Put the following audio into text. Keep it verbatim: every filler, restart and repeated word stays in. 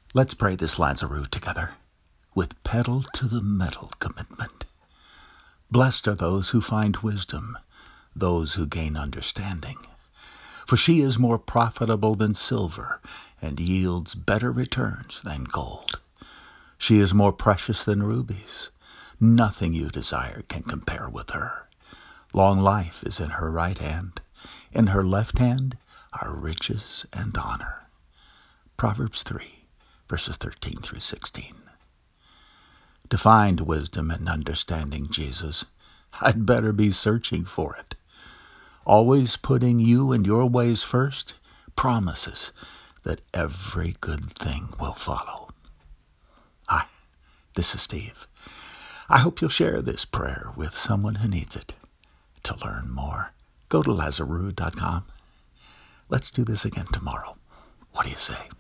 Let's pray this Lazarus together, with pedal to the metal commitment. Blessed are those who find wisdom, those who gain understanding. For she is more profitable than silver, and yields better returns than gold. She is more precious than rubies. Nothing you desire can compare with her. Long life is in her right hand. In her left hand are riches and honor. Proverbs three, verses thirteen through sixteen. To find wisdom and understanding, Jesus, I'd better be searching for it. Always putting you and your ways first promises that every good thing will follow. Hi, this is Steve. I hope you'll share this prayer with someone who needs it. To learn more, go to lazarus dot com. Let's do this again tomorrow. What do you say?